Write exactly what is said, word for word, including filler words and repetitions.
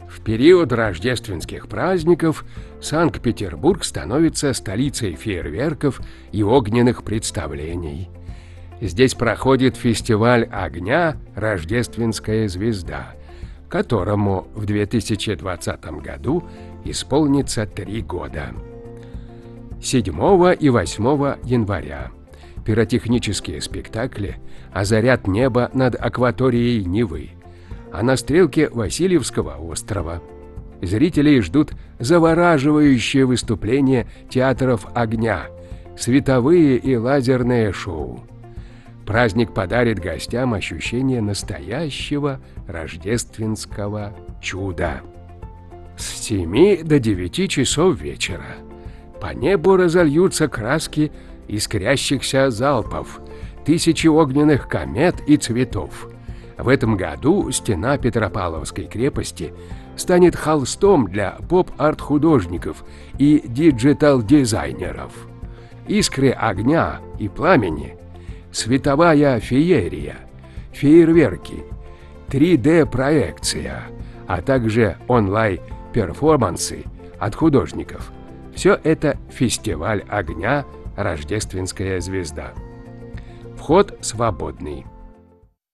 В период рождественских праздников Санкт-Петербург становится столицей фейерверков и огненных представлений. Здесь проходит фестиваль огня «Рождественская звезда», которому в две тысячи двадцатом году исполнится три года. седьмого и восьмого января пиротехнические спектакли озарят небо над акваторией Невы, а на стрелке Васильевского острова зрителей ждут завораживающие выступления театров огня, световые и лазерные шоу. Праздник подарит гостям ощущение настоящего рождественского чуда. С семи до девяти часов вечера по небу разольются краски искрящихся залпов, тысячи огненных комет и цветов. В этом году стена Петропавловской крепости станет холстом для поп-арт-художников и диджитал-дизайнеров. Искры огня и пламени, световая феерия, фейерверки, три дэ-проекция, а также онлайн-перформансы от художников. Все это фестиваль огня «Рождественская звезда». Вход свободный.